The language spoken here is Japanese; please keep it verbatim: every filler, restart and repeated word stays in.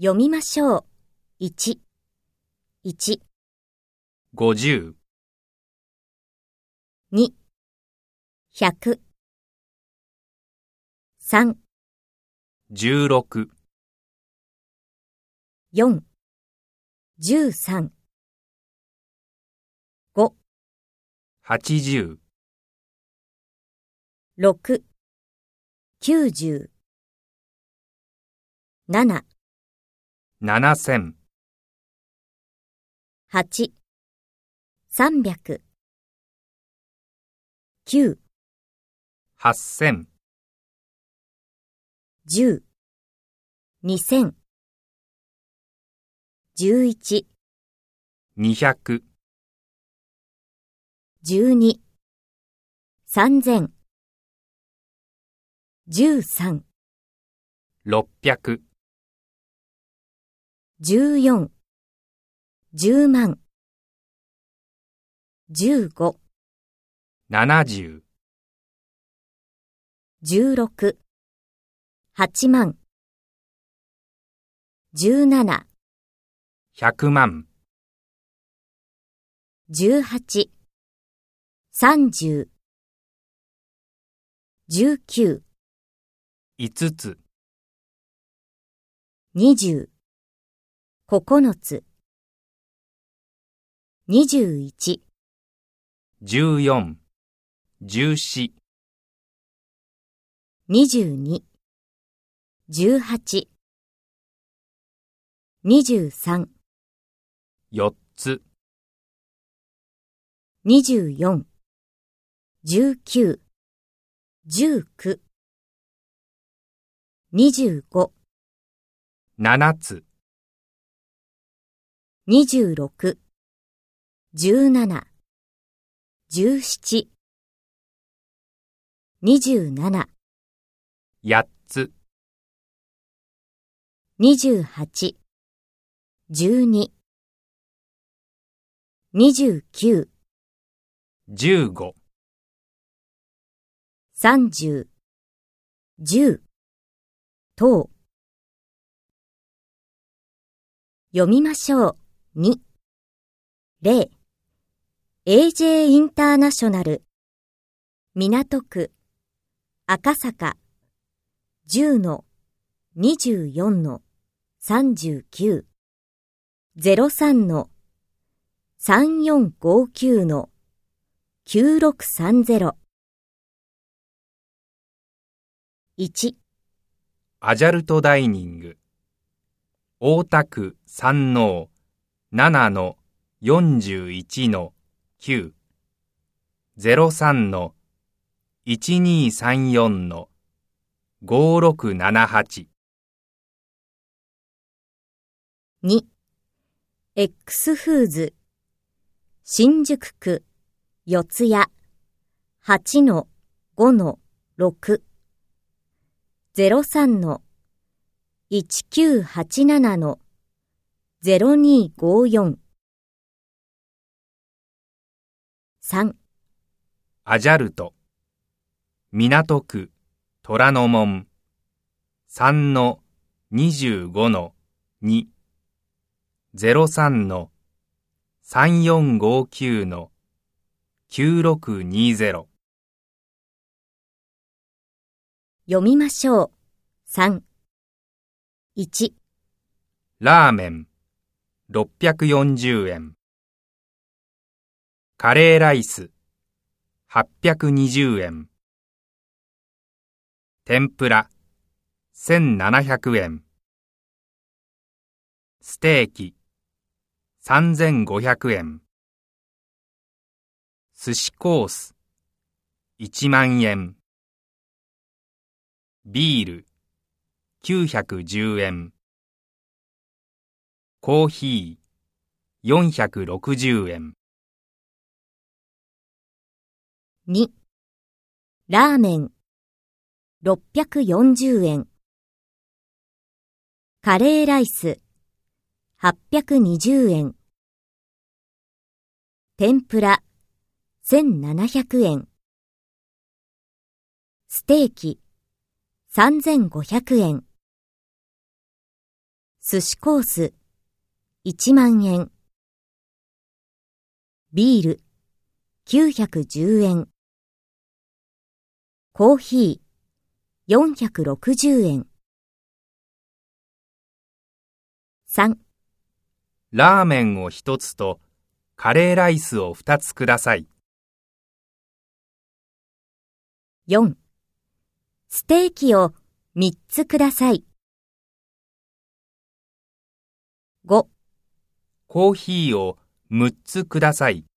読みましょう。いち、いち、 ごじゅう、 に、ひゃく、さん、 じゅうろく、 よん、じゅうさん、ご、 はちじゅう、 ろく、きゅうじゅう、なな、 ななせん、 はち、さんびゃく、きゅう、 はっせん、 じゅう、にせん、じゅういち、 にひゃく、 じゅうに、さんぜん、じゅうさん、 ろっぴゃく、 じゅうよん、じゅうまん、じゅうご、 ななじゅう、 じゅうろく、はちまん、じゅうなな、 ひゃくまん、 じゅうはち、さんじゅう、じゅうきゅう、 いつつ、 にじゅう、ここのつ、にじゅういち、 じゅうよん、じゅうよん、 にじゅうに、じゅうはち、にじゅうさん、 よっつ、 にじゅうよん、じゅうきゅう、じゅうきゅう、にじゅうご、 ななつ、 にじゅうろく、じゅうなな、じゅうなな、にじゅうなな、 やっつ、 にじゅうはち、じゅうに、にじゅうきゅう、 じゅうご、 さんじゅう、じゅう、等。読みましょう。に、ゼロ、エージェー インターナショナル、港区、赤坂、じゅうのにじゅうよんのさんじゅうきゅう、ゼロさんのさんよんごきゅうのきゅうろくさんゼロ。いち、 アジャルトダイニング、大田区山王ななのよんじゅういちのきゅう、ゼロさんのいちにさんよんのごろくななはち。 に、X フーズ、新宿区、四谷、はちのごのろく、ゼロさんのいちきゅうはちななのゼロにごよん。さん、 アジャルト、港区虎ノ門さんのにじゅうごのに、ゼロさんのさんよんごきゅうのきゅうろくにゼロ。 読みましょう。さん、いち、 ラーメンろっぴゃくよんじゅうえん、カレーライスはっぴゃくにじゅうえん、天ぷらせんななひゃくえん、ステーキさんぜんごひゃくえん、寿司コースいちまんえん、ビールきゅうひゃくじゅうえん、コーヒーよんひゃくろくじゅうえん。 に、ラーメンろっぴゃくよんじゅうえん、カレーライスはっぴゃくにじゅうえん、天ぷらせんななひゃくえん、ステーキさんぜんごひゃくえん、 寿司コースいちまんえん。ビールきゅうひゃくじゅうえん。コーヒーよんひゃくろくじゅうえん。さん、 ラーメンを一つとカレーライスを二つください。 よん、ステーキをみっつください。ご、 コーヒーをむっつください。